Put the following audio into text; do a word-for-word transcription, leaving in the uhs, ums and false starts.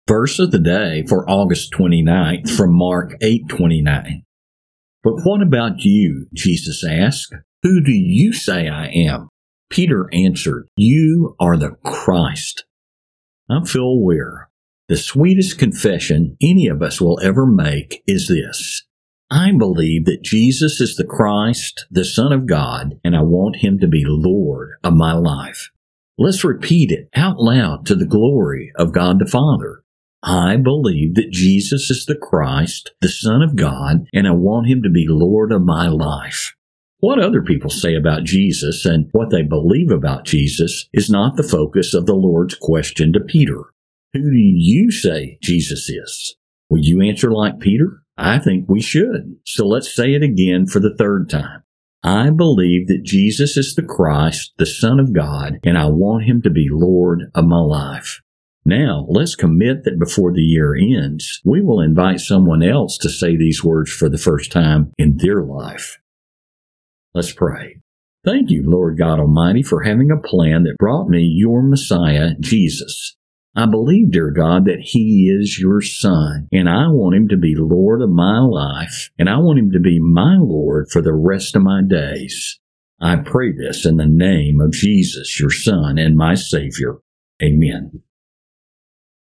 Verse of the day for August twenty-ninth from Mark eight twenty-nine. But what about you? Jesus asked. Who do you say I am? Peter answered, You are the Christ. I'm Phil Weir. The sweetest confession any of us will ever make is this. I believe that Jesus is the Christ, the Son of God, and I want Him to be Lord of my life. Let's repeat it out loud to the glory of God the Father. I believe that Jesus is the Christ, the Son of God, and I want Him to be Lord of my life. What other people say about Jesus and what they believe about Jesus is not the focus of the Lord's question to Peter. Who do you say Jesus is? Will you answer like Peter? I think we should. So let's say it again for the third time. I believe that Jesus is the Christ, the Son of God, and I want Him to be Lord of my life. Now, let's commit that before the year ends, we will invite someone else to say these words for the first time in their life. Let's pray. Thank you, Lord God Almighty, for having a plan that brought me your Messiah, Jesus. I believe, dear God, that He is your Son, and I want Him to be Lord of my life, and I want Him to be my Lord for the rest of my days. I pray this in the name of Jesus, your Son and my Savior. Amen.